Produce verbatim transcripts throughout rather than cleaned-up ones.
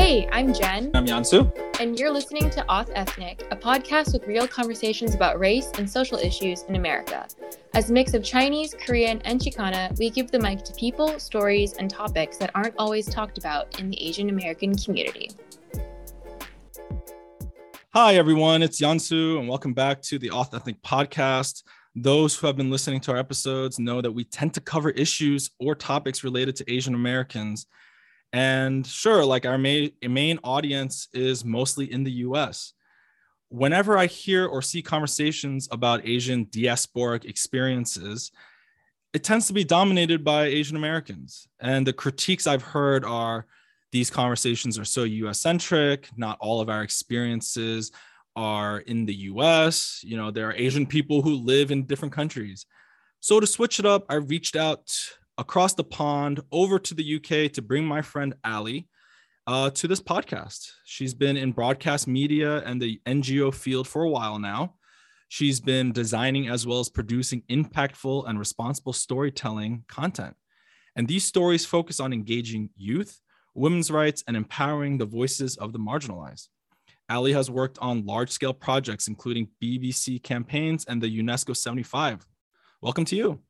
Hey, I'm Jen. I'm Yansu. And you're listening to Auth Ethnic, a podcast with real conversations about race and social issues in America. As a mix of Chinese, Korean, and Chicana, we give the mic to people, stories, and topics that aren't always talked about in the Asian American community. Hi, everyone. It's Yansu, and welcome back to the Auth Ethnic podcast. Those who have been listening to our episodes know that we tend to cover issues or topics related to Asian Americans. And sure, like our main, main audience is mostly in the U S. Whenever I hear or see conversations about Asian diasporic experiences, it tends to be dominated by Asian Americans. And the critiques I've heard are these conversations are so U S-centric, not all of our experiences are in the U S. You know, there are Asian people who live in different countries. So to switch it up, I reached out across the pond over to the U K to bring my friend Ali uh, to this podcast. She's been in broadcast media and the N G O field for a while now. She's been designing as well as producing impactful and responsible storytelling content. And these stories focus on engaging youth, women's rights, and empowering the voices of the marginalized. Ali has worked on large-scale projects, including B B C campaigns and the UNESCO seventy-five. Welcome to you.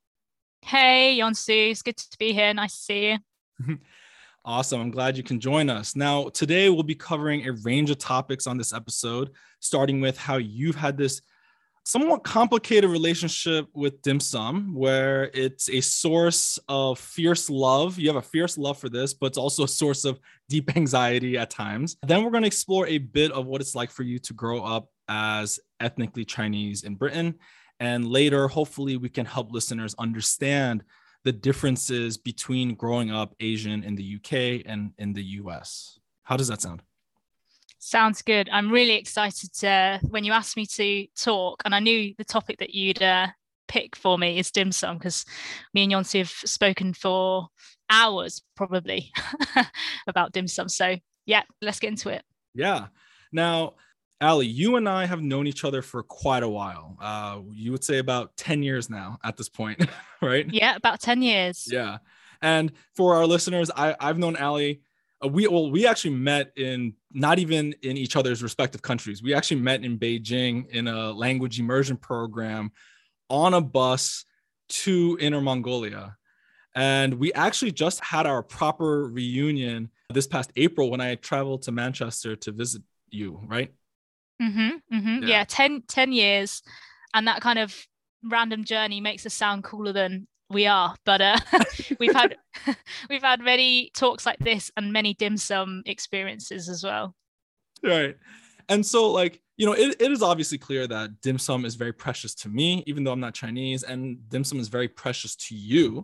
Hey, Yansu, it's good to be here. Nice to see you. Awesome. I'm glad you can join us. Now, today we'll be covering a range of topics on this episode, starting with how you've had this somewhat complicated relationship with dim sum, where it's a source of fierce love. You have a fierce love for this, but it's also a source of deep anxiety at times. Then we're going to explore a bit of what it's like for you to grow up as ethnically Chinese in Britain. And later, hopefully, we can help listeners understand the differences between growing up Asian in the U K and in the U S. How does that sound? Sounds good. I'm really excited to, when you asked me to talk, and I knew the topic that you'd uh, pick for me is dim sum, because me and Yansu have spoken for hours probably about dim sum. So yeah, let's get into it. Yeah. Now, Ali, you and I have known each other for quite a while. Uh, you would say about ten years now at this point, right? Yeah, about ten years. Yeah. And for our listeners, I, I've known Ali. Uh, we well, we actually met in not even in each other's respective countries. We actually met in Beijing in a language immersion program on a bus to Inner Mongolia. And we actually just had our proper reunion this past April when I traveled to Manchester to visit you, right? Mm-hmm, mm-hmm. Yeah, yeah ten, ten years. And that kind of random journey makes us sound cooler than we are. But uh, we've had we've had many talks like this and many dim sum experiences as well. Right. And so, like, you know, it, it is obviously clear that dim sum is very precious to me, even though I'm not Chinese, and dim sum is very precious to you.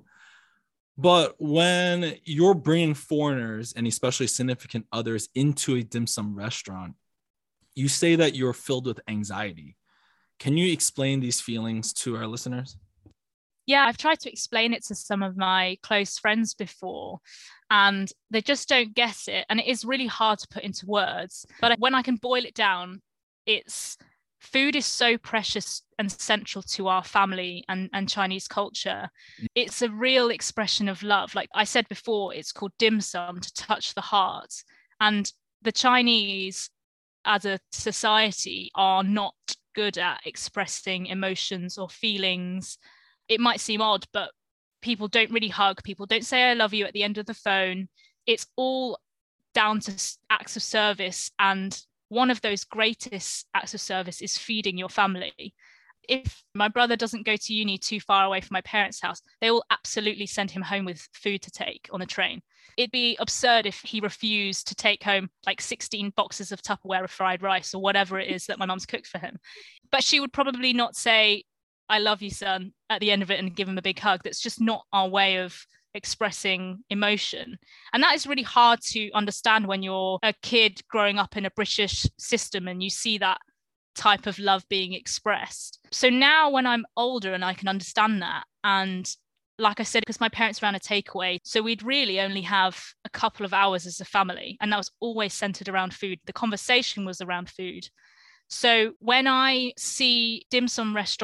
But when you're bringing foreigners and especially significant others into a dim sum restaurant, you say that you're filled with anxiety. Can you explain these feelings to our listeners? Yeah, I've tried to explain it to some of my close friends before, and they just don't get it. And it is really hard to put into words. But when I can boil it down, it's food is so precious and central to our family and, and Chinese culture. It's a real expression of love. Like I said before, it's called dim sum, to touch the heart. And the Chinese as a society are not good at expressing emotions or feelings. It might seem odd, but people don't really hug. People don't say I love you at the end of the phone. It's all down to acts of service. And one of those greatest acts of service is feeding your family. If my brother doesn't go to uni too far away from my parents' house, they will absolutely send him home with food to take on the train. It'd be absurd if he refused to take home like sixteen boxes of Tupperware of fried rice or whatever it is that my mum's cooked for him. But she would probably not say, I love you, son, at the end of it and give him a big hug. That's just not our way of expressing emotion. And that is really hard to understand when you're a kid growing up in a British system and you see that type of love being expressed. So now when I'm older and I can understand that, and like I said, because my parents ran a takeaway, so we'd really only have a couple of hours as a family, and that was always centered around food. The conversation was around food. So when I see dim sum restaurants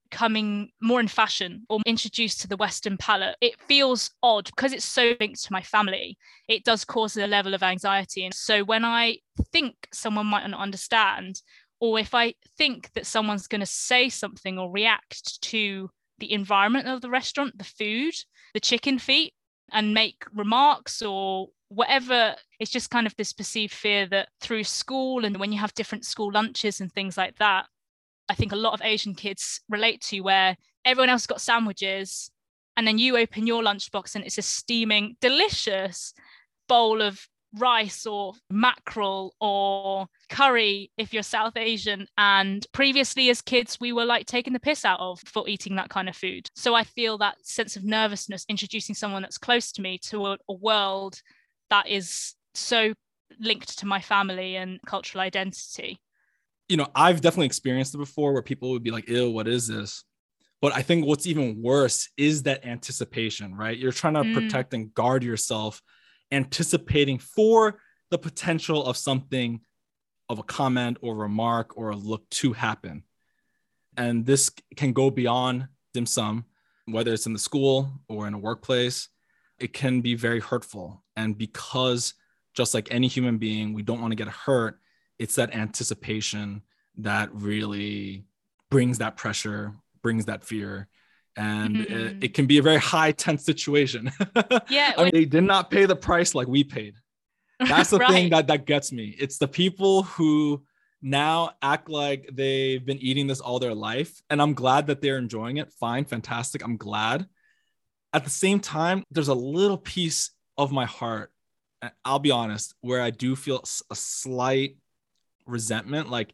coming more in fashion or introduced to the Western palate, it feels odd because it's so linked to my family. It does cause a level of anxiety. And so when I think someone might not understand, or if I think that someone's going to say something or react to the environment of the restaurant, the food, the chicken feet, and make remarks or whatever, it's just kind of this perceived fear that through school and when you have different school lunches and things like that, I think a lot of Asian kids relate to, where everyone else got sandwiches and then you open your lunchbox and it's a steaming, delicious bowl of rice or mackerel or curry if you're South Asian. And previously as kids, we were like taking the piss out of for eating that kind of food. So I feel that sense of nervousness introducing someone that's close to me to a, a world that is so linked to my family and cultural identity. You know, I've definitely experienced it before where people would be like, ew, what is this? But I think what's even worse is that anticipation, right? You're trying to mm. protect and guard yourself, anticipating for the potential of something, of a comment or remark or a look to happen. And this can go beyond dim sum, whether it's in the school or in a workplace. It can be very hurtful. And because just like any human being, we don't want to get hurt, it's that anticipation that really brings that pressure, brings that fear. And mm-hmm. it, it can be a very high tense situation. Yeah. I mean, they did not pay the price like we paid. That's the right. thing that, that gets me. It's the people who now act like they've been eating this all their life. And I'm glad that they're enjoying it. Fine, fantastic. I'm glad. At the same time, there's a little piece of my heart, I'll be honest, where I do feel a slight resentment. Like,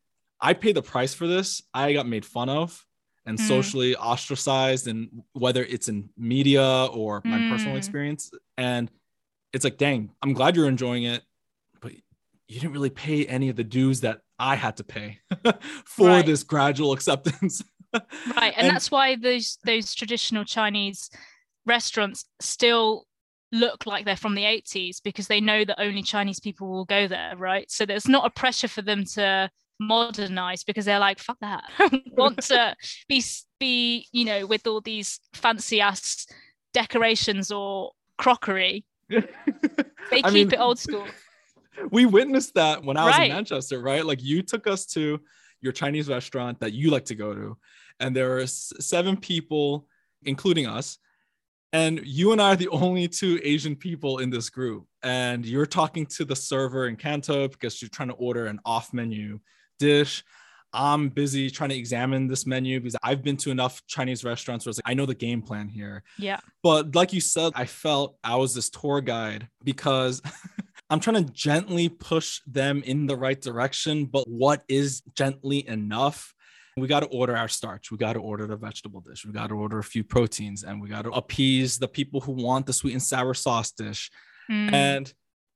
I paid the price for this. I got made fun of and mm. socially ostracized, and whether it's in media or my mm. personal experience. And it's like, dang, I'm glad you're enjoying it, but you didn't really pay any of the dues that I had to pay for right. this gradual acceptance. Right. And, and that's why those those traditional Chinese restaurants still look like they're from the eighties, because they know that only Chinese people will go there, right? So there's not a pressure for them to modernize, because they're like, fuck that. Want to be be you know, with all these fancy ass decorations or crockery. They keep I mean, it old school. We witnessed that when I was right. in Manchester, right? Like, you took us to your Chinese restaurant that you like to go to, and there were seven people, including us. And you and I are the only two Asian people in this group. And you're talking to the server in Canto because you're trying to order an off-menu dish. I'm busy trying to examine this menu because I've been to enough Chinese restaurants where it's like, I know the game plan here. Yeah. But like you said, I felt I was this tour guide because I'm trying to gently push them in the right direction. But what is gently enough? We got to order our starch. We got to order the vegetable dish. We got to order a few proteins, and we got to appease the people who want the sweet and sour sauce dish. Mm. And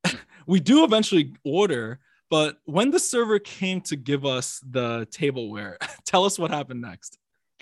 we do eventually order, but when the server came to give us the tableware, tell us what happened next.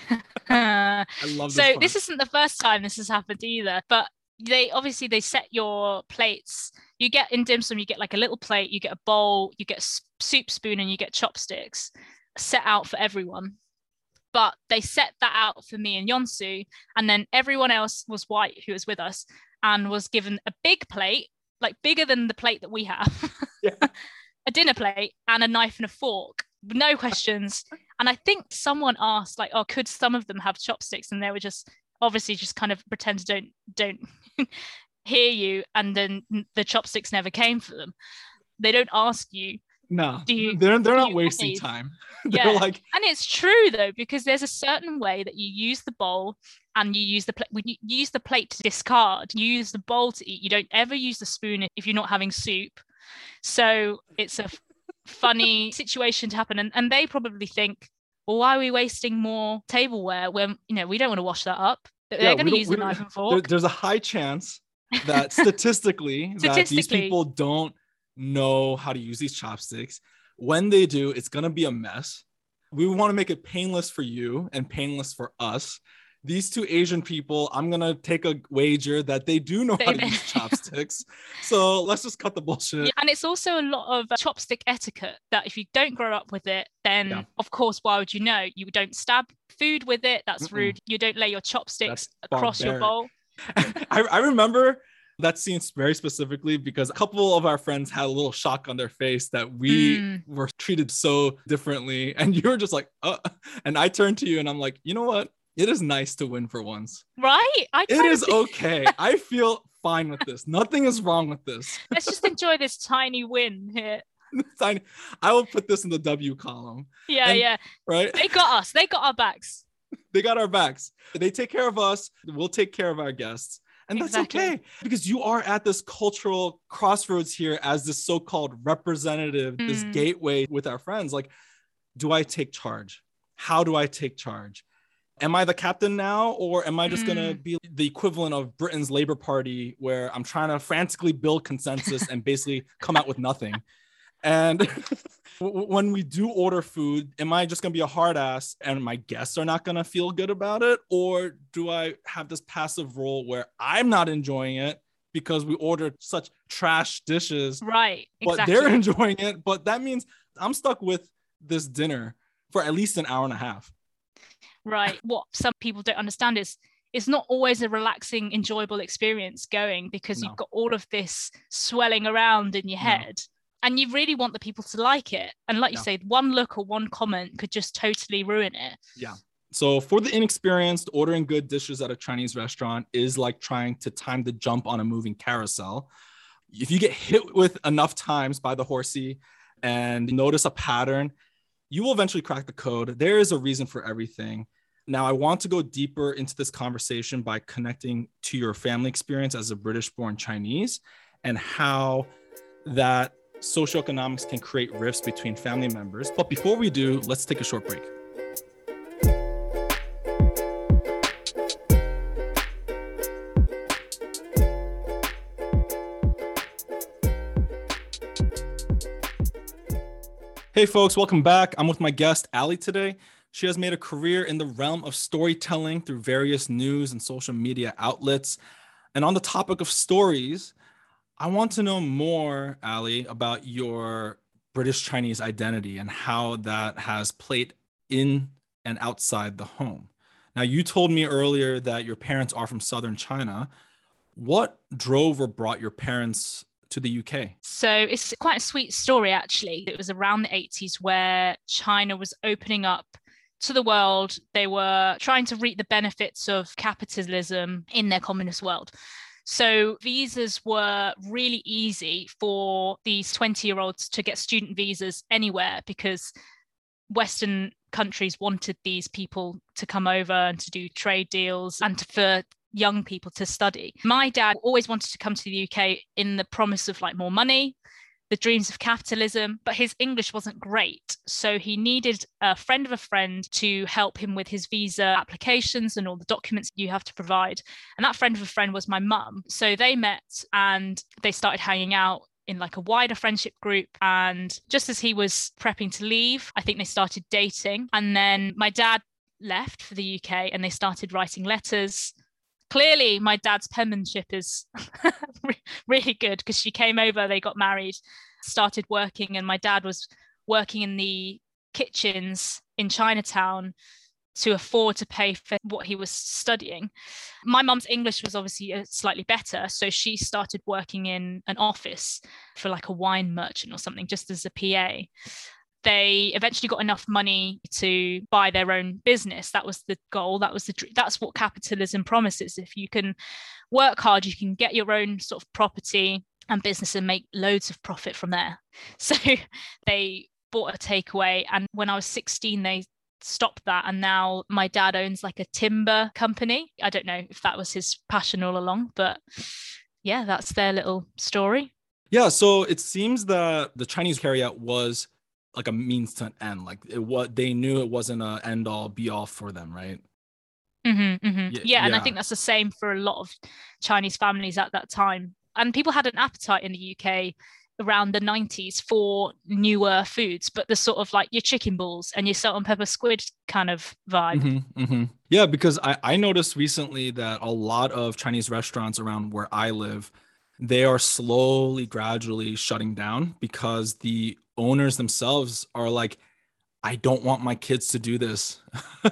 I love this So part. This isn't the first time this has happened either, but they obviously they set your plates. You get in dim sum, you get like a little plate, you get a bowl, you get a soup spoon, and you get chopsticks set out for everyone. But they set that out for me and Yonsu, and then everyone else was white who was with us and was given a big plate, like bigger than the plate that we have. Yeah. A dinner plate and a knife and a fork, no questions. And I think someone asked, like, oh, could some of them have chopsticks? And they were just obviously just kind of pretend to don't don't hear you, and then the chopsticks never came for them. They don't ask you. No, you, they're they're not wasting need? time. They're yeah. like, and it's true though, because there's a certain way that you use the bowl, and you use the plate. When you use the plate to discard, you use the bowl to eat. You don't ever use the spoon if you're not having soup. So it's a f- funny situation to happen, and and they probably think, well, why are we wasting more tableware when, you know, we don't want to wash that up? They're yeah, going to use the knife and fork. There, there's a high chance that statistically, statistically that these people don't know how to use these chopsticks. When they do, it's going to be a mess. We want to make it painless for you and painless for us these two Asian people, I'm going to take a wager that they do know how to use chopsticks. So let's just cut the bullshit. Yeah, and it's also a lot of uh, chopstick etiquette that if you don't grow up with it, then Yeah. of course, why would you know? You don't stab food with it. That's Mm-mm. rude. You don't lay your chopsticks That's across your bowl. I, I remember that scene very specifically because a couple of our friends had a little shock on their face that we Mm. were treated so differently. And you were just like, uh, and I turned to you and I'm like, you know what? It is nice to win for once. Right? I It kind is of okay. I feel fine with this. Nothing is wrong with this. Let's just enjoy this tiny win here. Tiny- I will put this in the W column, Yeah, And- yeah. right? They got us. They got our backs. They got our backs. They take care of us. We'll take care of our guests. And that's Exactly. okay because you are at this cultural crossroads here as this so-called representative, this Mm. gateway with our friends. Like, do I take charge? How do I take charge? Am I the captain now? Or am I just going to Mm. be the equivalent of Britain's Labour Party where I'm trying to frantically build consensus and basically come out with nothing? And w- when we do order food, am I just going to be a hard ass and my guests are not going to feel good about it? Or do I have this passive role where I'm not enjoying it because we ordered such trash dishes, Right. but Exactly. they're enjoying it? But that means I'm stuck with this dinner for at least an hour and a half. Right. What some people don't understand is it's not always a relaxing, enjoyable experience going because No. you've got all of this swelling around in your No. head. And you really want the people to like it. And like you Yeah. say, one look or one comment could just totally ruin it. So for the inexperienced, ordering good dishes at a Chinese restaurant is like trying to time the jump on a moving carousel. If you get hit with enough times by the horsey and notice a pattern, you will eventually crack the code. There is a reason for everything. Now, I want to go deeper into this conversation by connecting to your family experience as a British-born Chinese and how that socioeconomics can create rifts between family members. But before we do, let's take a short break. Hey folks, welcome back. I'm with my guest, Ali, today. She has made a career in the realm of storytelling through various news and social media outlets. And on the topic of stories, I want to know more, Ali, about your British Chinese identity and how that has played in and outside the home. Now, you told me earlier that your parents are from Southern China. What drove or brought your parents to the U K? So it's quite a sweet story, actually. It was around the eighties where China was opening up to the world. They were trying to reap the benefits of capitalism in their communist world. So visas were really easy for these twenty-year-olds to get student visas anywhere because Western countries wanted these people to come over and to do trade deals and to, for young people to study. My dad always wanted to come to the U K in the promise of like more money, the dreams of capitalism, but his English wasn't great. So he needed a friend of a friend to help him with his visa applications and all the documents you have to provide. And that friend of a friend was my mum. So they met and they started hanging out in like a wider friendship group. And just as he was prepping to leave, I think they started dating. And then my dad left for the U K and they started writing letters. Clearly, my dad's penmanship is really good because she came over, they got married, started working, and my dad was working in the kitchens in Chinatown to afford to pay for what he was studying. My mum's English was obviously slightly better, so she started working in an office for like a wine merchant or something, just as a P A. They eventually got enough money to buy their own business. That was the goal. That was the that's what capitalism promises. If you can work hard, you can get your own sort of property and business and make loads of profit from there. So they bought a takeaway, and when I was sixteen, they stopped that, and now my dad owns like a timber company. I don't know if that was his passion all along, but yeah, that's their little story. Yeah, so it seems that the Chinese carryout was like a means to an end. Like it what they knew it wasn't a end all be all for them, right? Mm-hmm, mm-hmm. Yeah, Yeah, and I yeah. think that's the same for a lot of Chinese families at that time. And people had an appetite in the U K around the nineties for newer foods, but the sort of like your chicken balls and your salt and pepper squid kind of vibe. Mm-hmm, mm-hmm. Yeah, because I, I noticed recently that a lot of Chinese restaurants around where I live, they are slowly, gradually shutting down because the owners themselves are like, I don't want my kids to do this.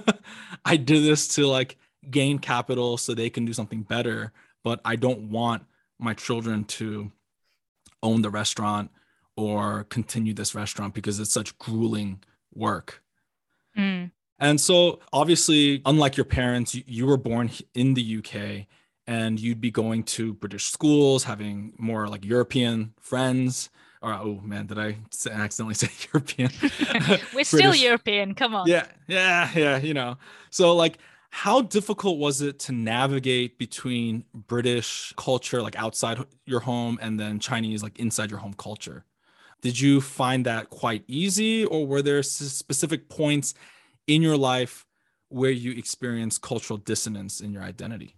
I do this to like gain capital so they can do something better, but I don't want my children to own the restaurant or continue this restaurant because it's such grueling work. Mm. And so obviously, unlike your parents, you, you were born in the U K and you'd be going to British schools, having more like European friends. Or, oh man, did I accidentally say European? We're still European. Come on. Yeah, yeah, yeah. You know, so like, how difficult was it to navigate between British culture, like outside your home, and then Chinese, like inside your home culture? Did you find that quite easy, or were there specific points in your life where you experienced cultural dissonance in your identity?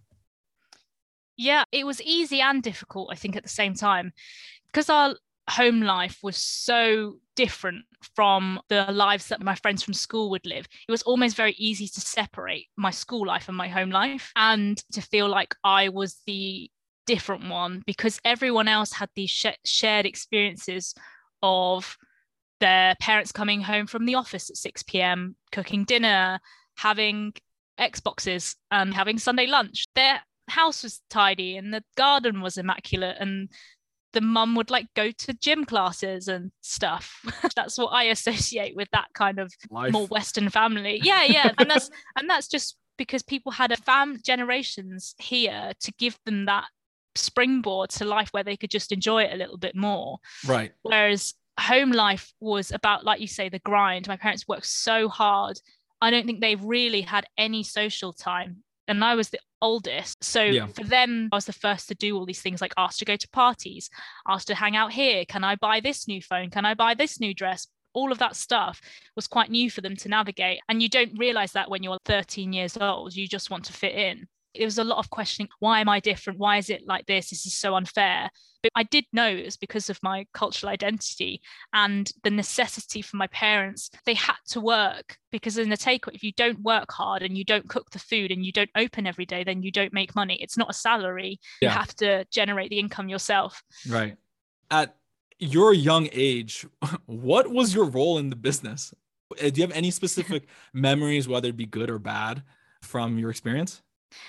Yeah, it was easy and difficult, I think, at the same time, because our home life was so different from the lives that my friends from school would live. It was almost very easy to separate my school life and my home life, and to feel like I was the different one because everyone else had these sh- shared experiences of their parents coming home from the office at six p.m, cooking dinner, having Xboxes and having Sunday lunch. Their house was tidy and the garden was immaculate, and the mum would like go to gym classes and stuff. That's what I associate with that kind of Life. More Western family. Yeah, yeah. And that's and that's just because people had a fam generations here to give them that springboard to life where they could just enjoy it a little bit more. Right. Whereas home life was about, like you say, the grind. My parents worked so hard. I don't think they really had any social time. And I was the oldest. So yeah. For them, I was the first to do all these things, like asked to go to parties, asked to hang out here. Can I buy this new phone? Can I buy this new dress? All of that stuff was quite new for them to navigate. And you don't realize that when you're thirteen years old, you just want to fit in. It was a lot of questioning. Why am I different? Why is it like this? This is so unfair. But I did know it was because of my cultural identity and the necessity for my parents. They had to work because in the takeaway, if you don't work hard and you don't cook the food and you don't open every day, then you don't make money. It's not a salary. Yeah. You have to generate the income yourself. Right. At your young age, what was your role in the business? Do you have any specific memories, whether it be good or bad, from your experience?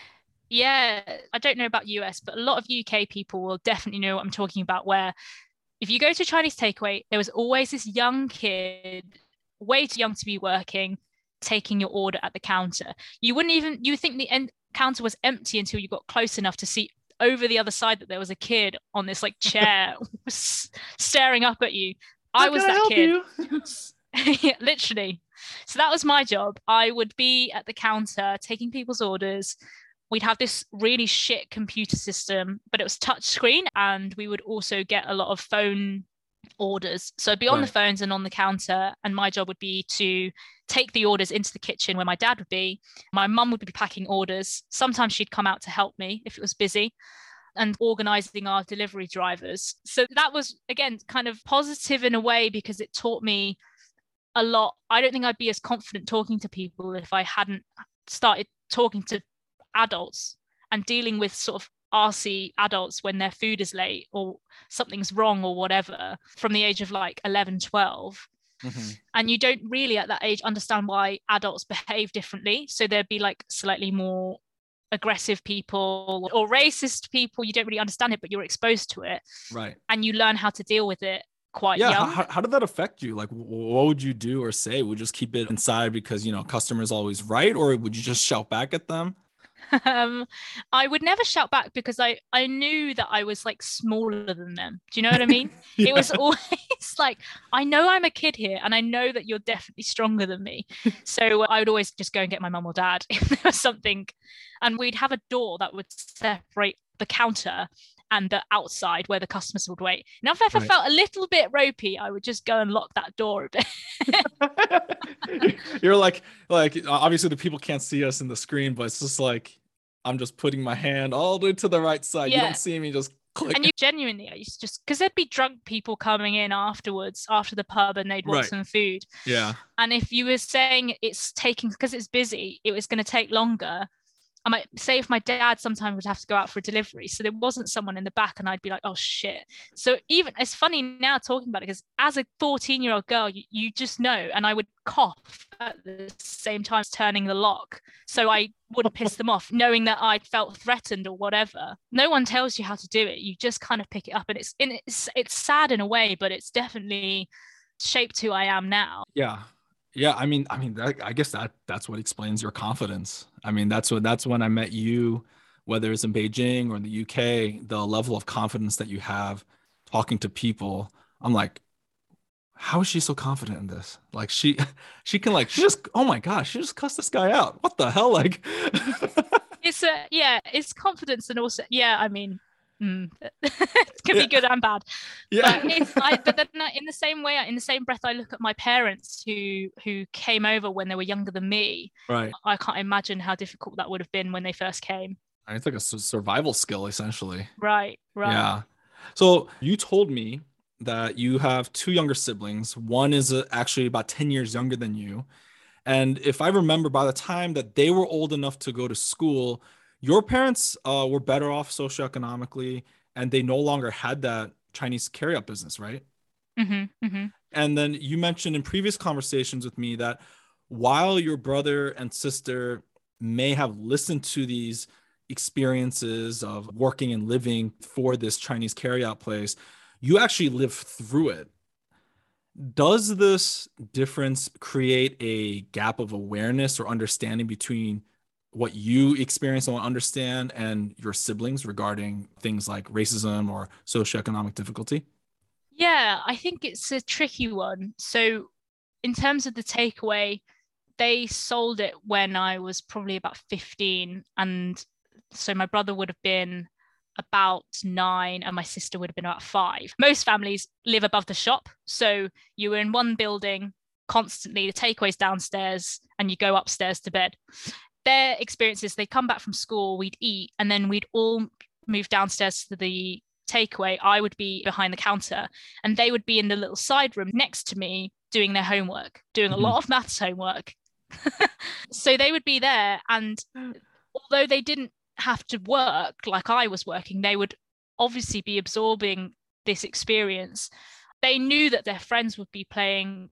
Yeah, I don't know about U S, but a lot of U K people will definitely know what I'm talking about, where if you go to a Chinese takeaway, there was always this young kid, way too young to be working, taking your order at the counter. You wouldn't even, you would think the end counter was empty until you got close enough to see over the other side that there was a kid on this like chair staring up at you. How I was that kid. Yeah, literally. So that was my job. I would be at the counter taking people's orders. We'd have this really shit computer system, but it was touch screen, and we would also get a lot of phone orders. So I'd be on right. the phones and on the counter, and my job would be to take the orders into the kitchen where my dad would be. My mum would be packing orders. Sometimes she'd come out to help me if it was busy, and organising our delivery drivers. So that was, again, kind of positive in a way because it taught me a lot. I don't think I'd be as confident talking to people if I hadn't started talking to adults and dealing with sort of arsey adults when their food is late or something's wrong or whatever from the age of like eleven, twelve. Mm-hmm. And you don't really at that age understand why adults behave differently. So there'd be like slightly more aggressive people or racist people. You don't really understand it, but you're exposed to it. Right. And you learn how to deal with it quite yeah, young. How, how did that affect you? Like, what would you do or say? Would you just keep it inside because, you know, customer's always right? Or would you just shout back at them? Um, I would never shout back because I, I knew that I was like smaller than them. Do you know what I mean? Yeah. It was always like, I know I'm a kid here and I know that you're definitely stronger than me. So I would always just go and get my mum or dad if there was something. And we'd have a door that would separate the counter and the outside where the customers would wait. Now, if I ever right. felt a little bit ropey, I would just go and lock that door a bit. You're like, like obviously the people can't see us in the screen, but it's just like, I'm just putting my hand all the way to the right side. Yeah. You don't see me just Click. And you genuinely, I used to just, because there'd be drunk people coming in afterwards, after the pub, and they'd want Right. some food. Yeah. And if you were saying it's taking, because it's busy, it was going to take longer. I might say if my dad sometimes would have to go out for a delivery, so there wasn't someone in the back, and I'd be like, oh shit. So even, it's funny now talking about it, because as a fourteen year old girl, you, you just know, and I would cough at the same time as turning the lock, so I wouldn't piss them off, knowing that I'd felt threatened or whatever. No one tells you how to do it. You just kind of pick it up, and it's it's it's sad in a way, but it's definitely shaped who I am now. Yeah. Yeah, I mean, I mean, that, I guess that that's what explains your confidence. I mean, that's what that's when I met you, whether it's in Beijing or in the U K, the level of confidence that you have talking to people. I'm like, how is she so confident in this? Like she, she can like, she just, oh my gosh, she just cussed this guy out. What the hell? Like, it's a yeah, it's confidence, and also yeah, I mean. Mm. It can Yeah. be good and bad. yeah, But it's I, but then in the same way, in the same breath, I look at my parents who who came over when they were younger than me. right. I can't imagine how difficult that would have been when they first came. It's like a su- survival skill, essentially. Right, right. Yeah. So you told me that you have two younger siblings. One is uh, actually about ten years younger than you. And if I remember, by the time that they were old enough to go to school, your parents uh, were better off socioeconomically, and they no longer had that Chinese carryout business, right? Mm-hmm, mm-hmm. And then you mentioned in previous conversations with me that while your brother and sister may have listened to these experiences of working and living for this Chinese carryout place, you actually lived through it. Does this difference create a gap of awareness or understanding between what you experience and understand and your siblings regarding things like racism or socioeconomic difficulty? Yeah, I think it's a tricky one. So in terms of the takeaway, they sold it when I was probably about fifteen. And so my brother would have been about nine and my sister would have been about five. Most families live above the shop. So you were in one building constantly, the takeaway's downstairs, and you go upstairs to bed. Their experiences, they come back from school, we'd eat, and then we'd all move downstairs to the takeaway. I would be behind the counter and they would be in the little side room next to me doing their homework, doing a Mhm. lot of maths homework. So they would be there, and although they didn't have to work like I was working, they would obviously be absorbing this experience. They knew that their friends would be playing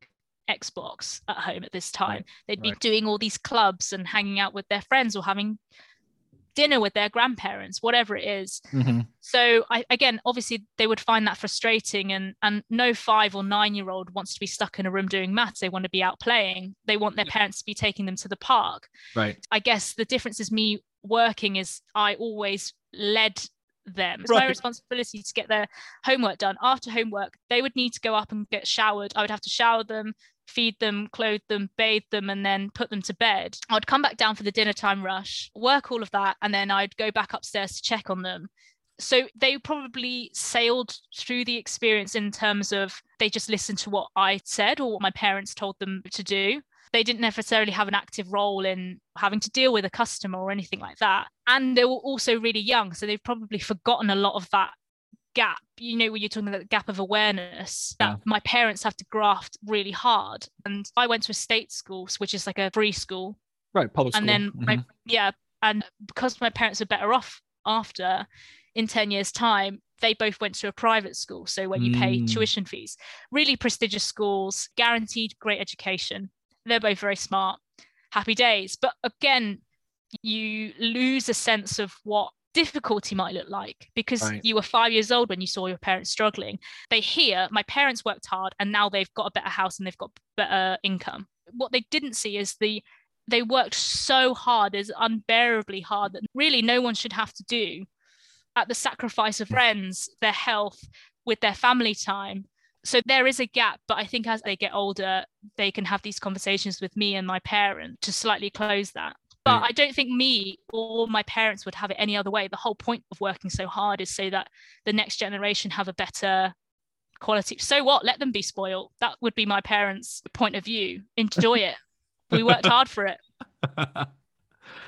Xbox at home at this time. Right, They'd be right. doing all these clubs and hanging out with their friends or having dinner with their grandparents, whatever it is. Mhm. So I, again, obviously they would find that frustrating, and and no five or nine year old wants to be stuck in a room doing maths. They want to be out playing. They want their parents to be taking them to the park. Right. I guess the difference is me working is I always led them. It's my Right. responsibility to get their homework done. After homework, they would need to go up and get showered. I would have to shower them, feed them, clothe them, bathe them, and then put them to bed. I'd come back down for the dinner time rush, work all of that, and then I'd go back upstairs to check on them. So they probably sailed through the experience in terms of they just listened to what I said or what my parents told them to do. They didn't necessarily have an active role in having to deal with a customer or anything like that. And they were also really young, so they've probably forgotten a lot of that gap, you know, when you're talking about the gap of awareness that Yeah. my parents have to graft really hard. And I went to a state school, which is like a free school. Right. Public school. And then, my, Mhm. yeah, and because my parents were better off after, in ten years' time, they both went to a private school. So where you pay Mm. tuition fees, really prestigious schools, guaranteed great education. They're both very smart, happy days. But again, you lose a sense of what difficulty might look like because Right. you were five years old when you saw your parents struggling. They hear my parents worked hard and now they've got a better house and they've got better income. What they didn't see is the they worked so hard, is unbearably hard, that really no one should have to do, at the sacrifice of friends, their health, with their family time. So there is a gap, but I think as they get older, they can have these conversations with me and my parent to slightly close that. But Right. I don't think me or my parents would have it any other way. The whole point of working so hard is so that the next generation have a better quality. So what? Let them be spoiled. That would be my parents' point of view. Enjoy it. We worked hard for it.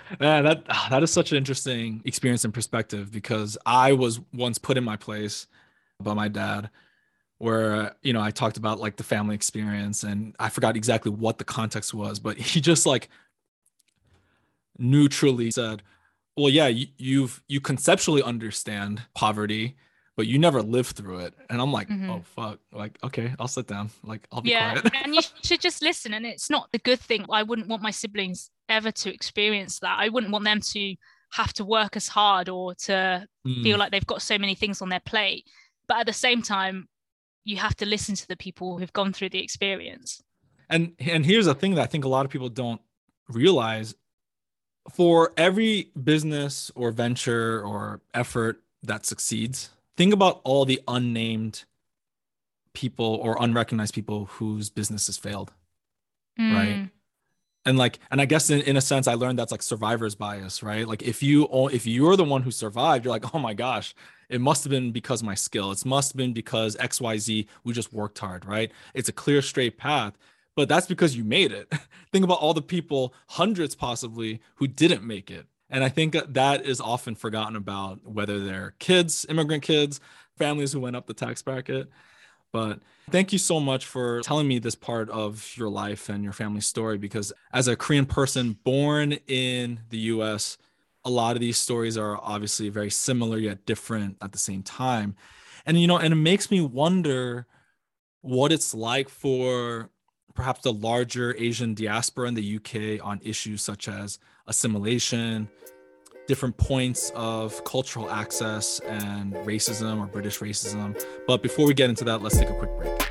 Yeah, that ah, that is such an interesting experience and perspective because I was once put in my place by my dad where, you know, I talked about like the family experience and I forgot exactly what the context was, but he just like neutrally said, well, yeah, you, you've you conceptually understand poverty, but you never lived through it. And I'm like, Mm-hmm. oh fuck, like okay, I'll sit down, like I'll be Yeah, quiet. and you should just listen. And it's not the good thing. I wouldn't want my siblings ever to experience that. I wouldn't want them to have to work as hard or to feel Mm. like they've got so many things on their plate. But at the same time, you have to listen to the people who've gone through the experience. And and here's the thing that I think a lot of people don't realize. For every business or venture or effort that succeeds, think about all the unnamed people or unrecognized people whose businesses failed, right? Mm, And like, and I guess in, in a sense, I learned that's like survivor's bias, right? Like if you if you're the one who survived, you're like, oh my gosh, it must have been because of my skill. It must have been because X Y Z, we just worked hard, right? It's a clear, straight path. But that's because you made it. Think about all the people, hundreds possibly, who didn't make it. And I think that that is often forgotten about, whether they're kids, immigrant kids, families who went up the tax bracket. But thank you so much for telling me this part of your life and your family story, because as a Korean person born in the U S, a lot of these stories are obviously very similar yet different at the same time. And, you know, and it makes me wonder what it's like for perhaps the larger Asian diaspora in the U K on issues such as assimilation, different points of cultural access and racism or British racism. But before we get into that, let's take a quick break.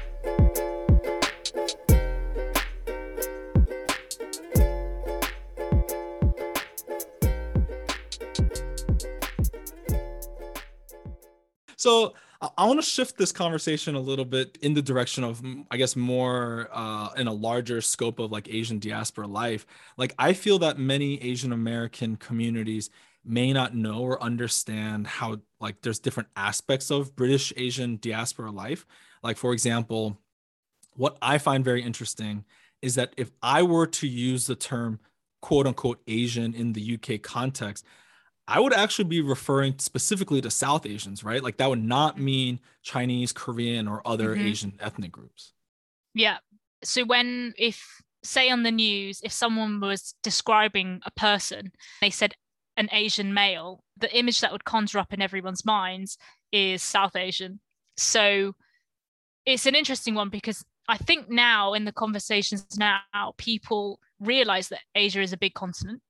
So I want to shift this conversation a little bit in the direction of, I guess, more uh, in a larger scope of like Asian diaspora life. Like I feel that many Asian American communities may not know or understand how like there's different aspects of British Asian diaspora life. Like, for example, what I find very interesting is that if I were to use the term quote unquote Asian in the U K context, I would actually be referring specifically to South Asians, right? Like that would not mean Chinese, Korean, or other mm-hmm. Asian ethnic groups. Yeah. So when, if say on the news, if someone was describing a person, they said an Asian male, the image that would conjure up in everyone's minds is South Asian. So it's an interesting one because I think now in the conversations now, people realize that Asia is a big continent.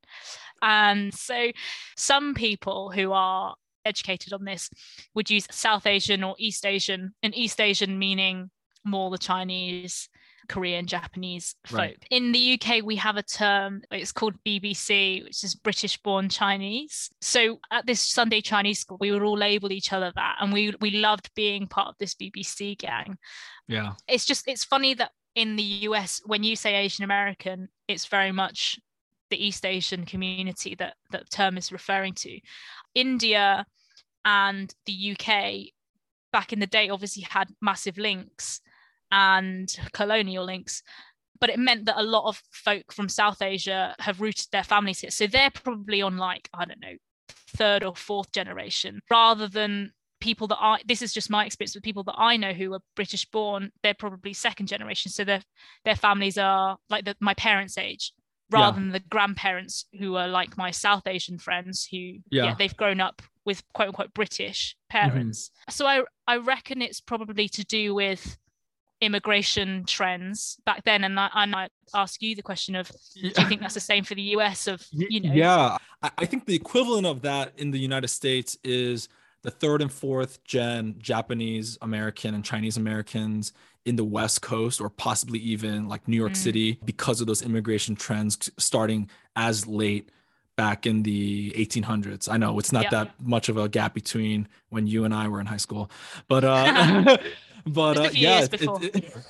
And so some people who are educated on this would use South Asian or East Asian, and East Asian meaning more the Chinese, Korean, Japanese folk. Right. In the U K, we have a term, it's called B B C, which is British born Chinese. So at this Sunday Chinese school, we would all label each other that. And we we loved being part of this B B C gang. Yeah. It's just, it's funny that in the U S, when you say Asian American, it's very much the East Asian community that that term is referring to. India and the U K back in the day obviously had massive links and colonial links, but it meant that a lot of folk from South Asia have rooted their families here. So they're probably on like, I don't know, third or fourth generation, rather than people that I, this is just my experience with people that I know who are British born, they're probably second generation. So their their families are like the, my parents' age, rather yeah. than the grandparents who are like my South Asian friends who, yeah, yeah they've grown up with quote unquote British parents. Mm-hmm. So I, I reckon it's probably to do with immigration trends back then. And I, I might ask you the question of, do you think that's the same for the U S of, you know? Yeah, I think the equivalent of that in the United States is the third and fourth gen Japanese American and Chinese Americans in the West Coast, or possibly even like New York mm. City, because of those immigration trends starting as late back in the eighteen hundreds. I know it's not yeah, that yeah. much of a gap between when you and I were in high school, but uh, but Just a uh, few yeah, years it, before. It, it,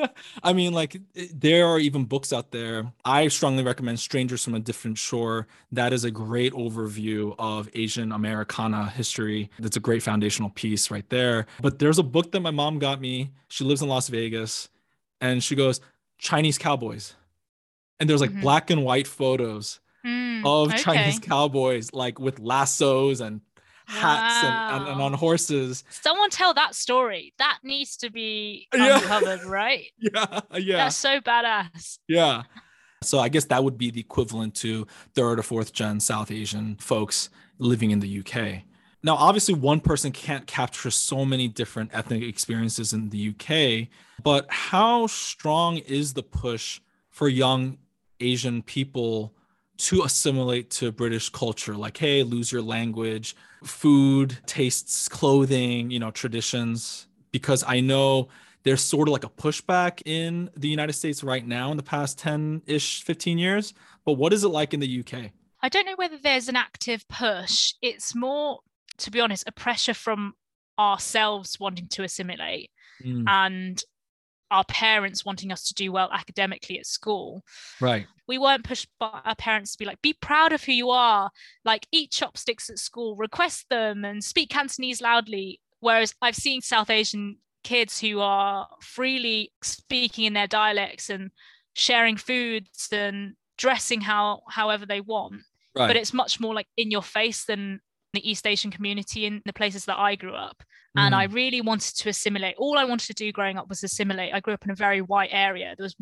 I mean, like it, there are even books out there. I strongly recommend Strangers from a Different Shore. That is a great overview of Asian Americana history. That's a great foundational piece right there. But there's a book that my mom got me. She lives in Las Vegas, and she goes, Chinese Cowboys. And there's like mm-hmm. black and white photos Mm, of okay. Chinese cowboys, like with lassos and hats and, and, and on Wow. horses. Someone tell that story. That needs to be Yeah. uncovered, right? Yeah, yeah, That's so badass. yeah. So I guess that would be the equivalent to third or fourth gen South Asian folks living in the U K. Now, obviously, one person can't capture so many different ethnic experiences in the U K, but how strong is the push for young Asian people to assimilate to British culture? Like, hey, lose your language, food, tastes, clothing, you know, traditions. Because I know there's sort of like a pushback in the United States right now in the past ten-ish, fifteen years. But what is it like in the U K? I don't know whether there's an active push. It's more, to be honest, a pressure from ourselves wanting to assimilate Mm, and our parents wanting us to do well academically at school. right. We weren't pushed by our parents to be like, be proud of who you are, like eat chopsticks at school, request them and speak Cantonese loudly. Whereas I've seen South Asian kids who are freely speaking in their dialects and sharing foods and dressing how however they want. Right. But it's much more like in your face than the East Asian community in the places that I grew up. And Mm. I really wanted to assimilate. All I wanted to do growing up was assimilate. I grew up in a very white area. There was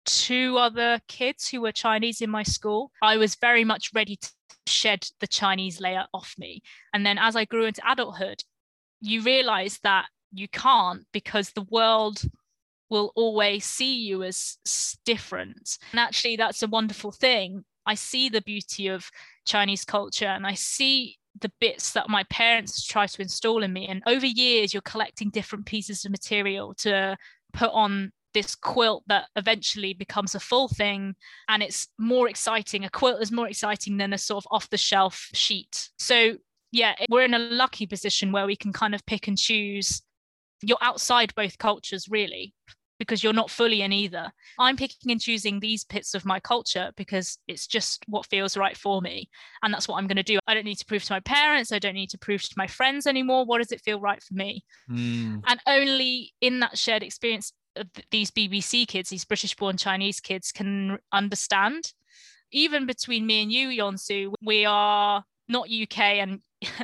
two other kids who were Chinese in my school. I was very much ready to shed the Chinese layer off me. And then as I grew into adulthood, you realize that you can't, because the world will always see you as different. And actually, that's a wonderful thing. I see the beauty of Chinese culture and I see the bits that my parents try to install in me. And over years, you're collecting different pieces of material to put on this quilt that eventually becomes a full thing. And it's more exciting. A quilt is more exciting than a sort of off-the-shelf sheet. So yeah, we're in a lucky position where we can kind of pick and choose. You're outside both cultures, really, because you're not fully in either. I'm picking and choosing these bits of my culture because it's just what feels right for me. And that's what I'm going to do. I don't need to prove to my parents. I don't need to prove to my friends anymore. What does it feel right for me? Mm. And only in that shared experience, these B B C kids, these British-born Chinese kids can understand. Even between me and you, Yonsu, we are not U K and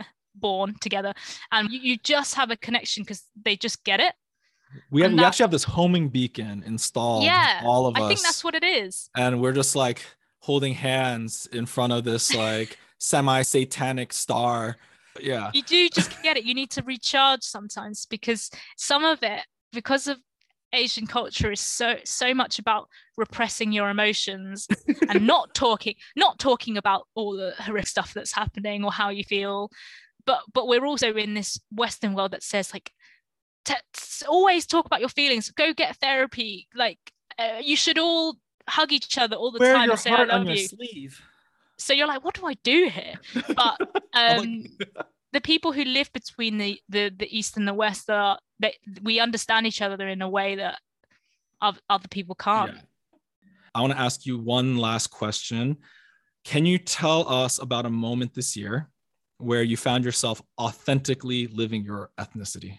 born together. And you, you just have a connection because they just get it. We have And we that- actually have this homing beacon installed, Yeah, all of I us. think that's what it is. And we're just like holding hands in front of this like semi-satanic star. Yeah. You do just get it. You need to recharge sometimes because some of it, because of Asian culture, is so so much about repressing your emotions and not talking, not talking about all the horrific stuff that's happening or how you feel. But but we're also in this Western world that says like, t- t- always talk about your feelings. Go get therapy. Like uh, you should all hug each other all the Wear time your and say I heart love on your you. sleeve. So you're like, what do I do here? But um, the people who live between the, the the East and the West are they, we understand each other in a way that other people can't. Yeah. I want to ask you one last question. Can you tell us about a moment this year where you found yourself authentically living your ethnicity?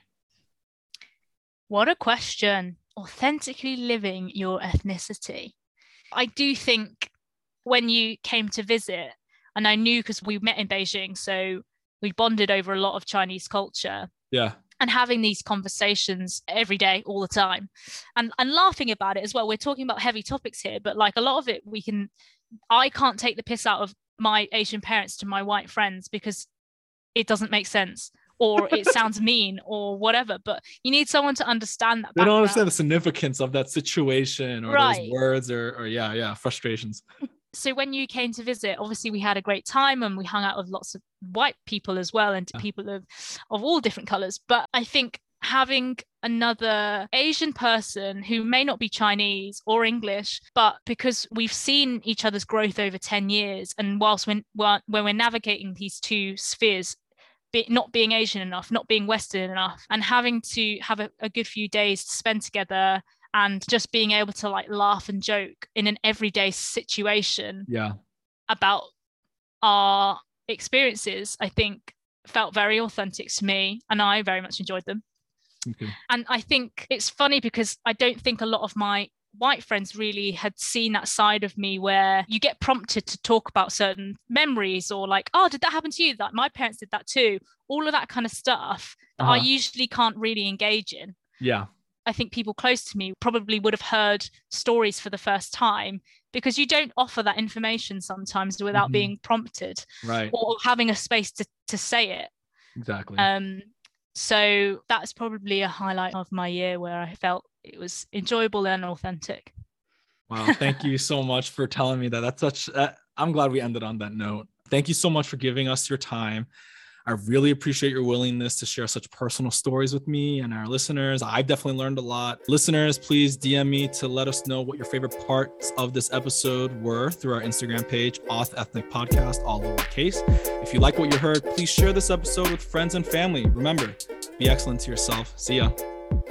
What a question. Authentically living your ethnicity. I do think when you came to visit, and I knew because we met in Beijing, so we bonded over a lot of Chinese culture. Yeah. And having these conversations every day, all the time, and, and laughing about it as well. We're talking about heavy topics here, but like a lot of it, we can, I can't take the piss out of my Asian parents to my white friends because it doesn't make sense or it sounds mean or whatever. But you need someone to understand that. They don't understand the significance of that situation or right. those words or, or yeah, yeah, frustrations. So when you came to visit, obviously we had a great time and we hung out with lots of white people as well and people of, of all different colors. But I think having another Asian person who may not be Chinese or English, but because we've seen each other's growth over ten years, and whilst when, when we're navigating these two spheres, be, not being Asian enough, not being Western enough, and having to have a, a good few days to spend together and just being able to like laugh and joke in an everyday situation yeah. about our experiences, I think felt very authentic to me and I very much enjoyed them. Okay. And I think it's funny because I don't think a lot of my white friends really had seen that side of me where you get prompted to talk about certain memories, or like, oh, did that happen to you? That my parents did that too. All of that kind of stuff that uh-huh. I usually can't really engage in. Yeah. I think people close to me probably would have heard stories for the first time, because you don't offer that information sometimes without mm-hmm. being prompted, right, or having a space to, to say it. Exactly. Um, so that's probably a highlight of my year, where I felt it was enjoyable and authentic. Wow. Thank you so much for telling me that. That's such, uh, I'm glad we ended on that note. Thank you so much for giving us your time. I really appreciate your willingness to share such personal stories with me and our listeners. I definitely learned a lot. Listeners, please D M me to let us know what your favorite parts of this episode were through our Instagram page, Auth Ethnic Podcast, all lowercase. If you like what you heard, please share this episode with friends and family. Remember, be excellent to yourself. See ya.